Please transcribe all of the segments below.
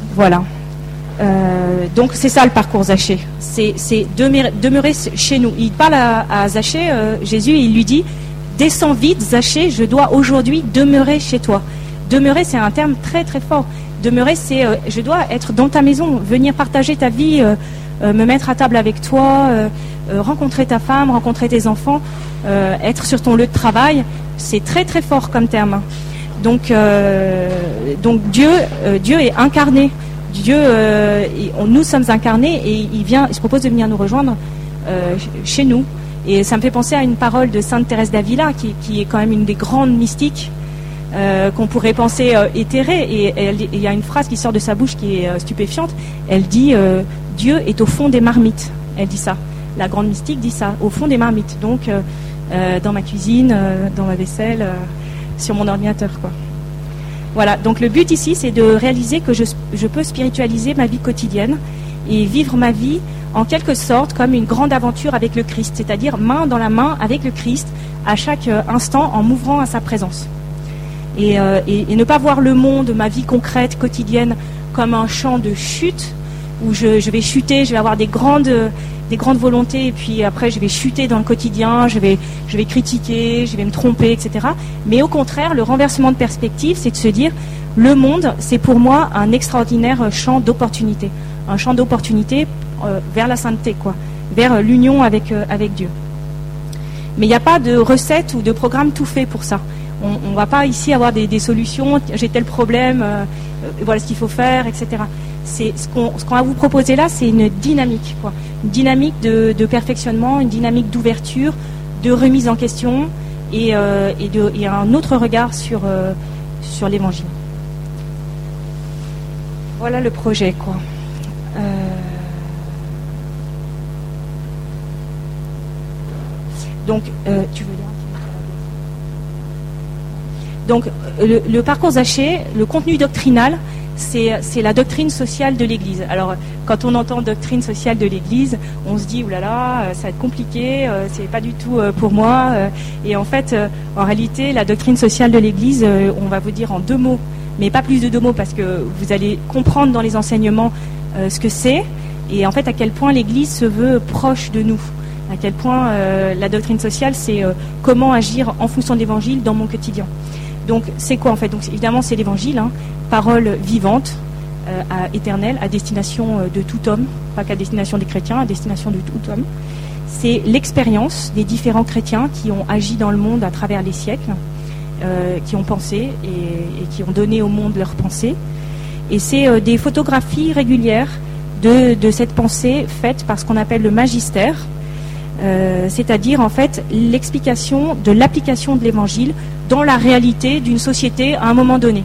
Voilà. Donc c'est ça le parcours Zachée. C'est demeurer chez nous. Il parle à Zachée, Jésus, il lui dit « Descends vite, Zachée, je dois aujourd'hui demeurer chez toi ». Demeurer, c'est un terme très très fort. Demeurer, c'est je dois être dans ta maison, venir partager ta vie, me mettre à table avec toi, rencontrer ta femme, rencontrer tes enfants, être sur ton lieu de travail. C'est très très fort comme terme. Donc Dieu est incarné. Dieu, nous sommes incarnés et il se propose de venir nous rejoindre chez nous. Et ça me fait penser à une parole de Sainte Thérèse d'Avila, qui est quand même une des grandes mystiques qu'on pourrait penser éthérée. Et il y a une phrase qui sort de sa bouche qui est stupéfiante. Elle dit Dieu est au fond des marmites. Elle dit ça. La grande mystique dit ça, au fond des marmites. Donc dans ma cuisine, dans ma vaisselle, sur mon ordinateur, quoi. Voilà, donc le but ici, c'est de réaliser que je peux spiritualiser ma vie quotidienne et vivre ma vie en quelque sorte comme une grande aventure avec le Christ, c'est-à-dire main dans la main avec le Christ à chaque instant en m'ouvrant à sa présence. Et ne pas voir le monde, ma vie concrète, quotidienne, comme un champ de chute où je vais chuter, je vais avoir des grandes volontés et puis après je vais chuter dans le quotidien, je vais critiquer, je vais me tromper, etc. Mais au contraire, le renversement de perspective, c'est de se dire le monde, c'est pour moi un extraordinaire champ d'opportunité, un champ d'opportunité vers la sainteté, quoi, vers l'union avec Dieu. Mais il n'y a pas de recette ou de programme tout fait pour ça. On ne va pas ici avoir des solutions, j'ai tel problème, voilà ce qu'il faut faire, etc. Ce qu'on va vous proposer là, c'est une dynamique, quoi. Une dynamique de perfectionnement, une dynamique d'ouverture, de remise en question et un autre regard sur l'évangile. Voilà le projet, quoi. Donc, tu veux dire? Donc, le parcours Zachée, le contenu doctrinal, c'est la doctrine sociale de l'Église. Alors, quand on entend doctrine sociale de l'Église, on se dit, oulala, ça va être compliqué, c'est pas du tout pour moi. Et en fait, en réalité, la doctrine sociale de l'Église, on va vous dire en 2 mots, mais pas plus de 2 mots, parce que vous allez comprendre dans les enseignements ce que c'est, et en fait, à quel point l'Église se veut proche de nous. À quel point la doctrine sociale, c'est comment agir en fonction de l'Évangile dans mon quotidien. Donc, c'est quoi en fait? Donc, évidemment, c'est l'Évangile, hein, parole vivante, éternelle, à destination de tout homme, pas qu'à destination des chrétiens, à destination de tout homme. C'est l'expérience des différents chrétiens qui ont agi dans le monde à travers les siècles, qui ont pensé et qui ont donné au monde leurs pensées. Et c'est des photographies régulières de cette pensée faite par ce qu'on appelle le magistère, c'est-à-dire en fait l'explication de l'application de l'Évangile dans la réalité d'une société à un moment donné.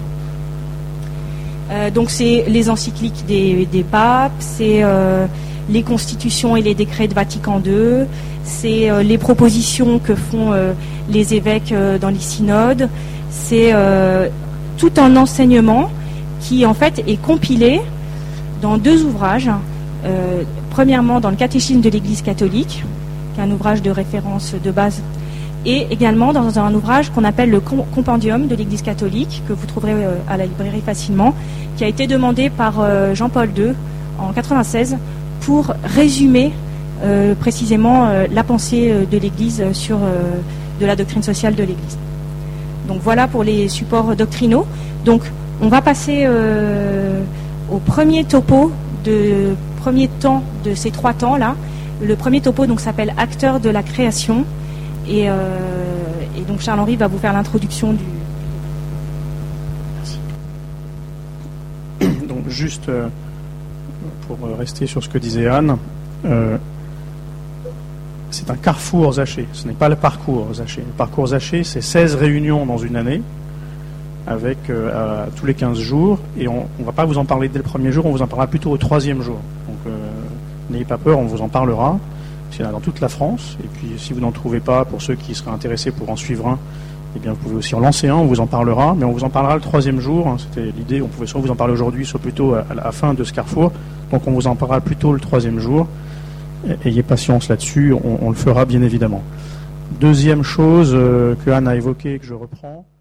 Donc c'est les encycliques des papes, c'est les constitutions et les décrets de Vatican II, c'est les propositions que font les évêques dans les synodes, c'est tout un enseignement qui en fait est compilé dans 2 ouvrages. Premièrement dans le catéchisme de l'Église catholique, qui est un ouvrage de référence de base, et également dans un ouvrage qu'on appelle le Compendium de l'Église catholique, que vous trouverez à la librairie facilement, qui a été demandé par Jean-Paul II en 1996 pour résumer précisément la pensée de l'Église sur de la doctrine sociale de l'Église. Donc voilà pour les supports doctrinaux. Donc on va passer au premier topo premier temps de ces 3 temps-là. Le premier topo donc s'appelle Acteurs de la création. Et donc Charles-Henri va vous faire l'introduction du... Merci. Donc juste pour rester sur ce que disait Anne, c'est un carrefour Zachée, ce n'est pas le parcours Zachée. Le parcours Zachée, c'est 16 réunions dans une année, avec tous les 15 jours, et on ne va pas vous en parler dès le premier jour, on vous en parlera plutôt au 3e jour. Donc n'ayez pas peur, on vous en parlera. C'est là dans toute la France, et puis si vous n'en trouvez pas, pour ceux qui seraient intéressés pour en suivre un, eh bien vous pouvez aussi en lancer un, on vous en parlera, mais on vous en parlera le 3e jour, hein, c'était l'idée, on pouvait soit vous en parler aujourd'hui, soit plutôt à la fin de ce carrefour, donc on vous en parlera plutôt le 3e jour, ayez patience là-dessus, on le fera bien évidemment. Deuxième chose que Anne a évoquée et que je reprends,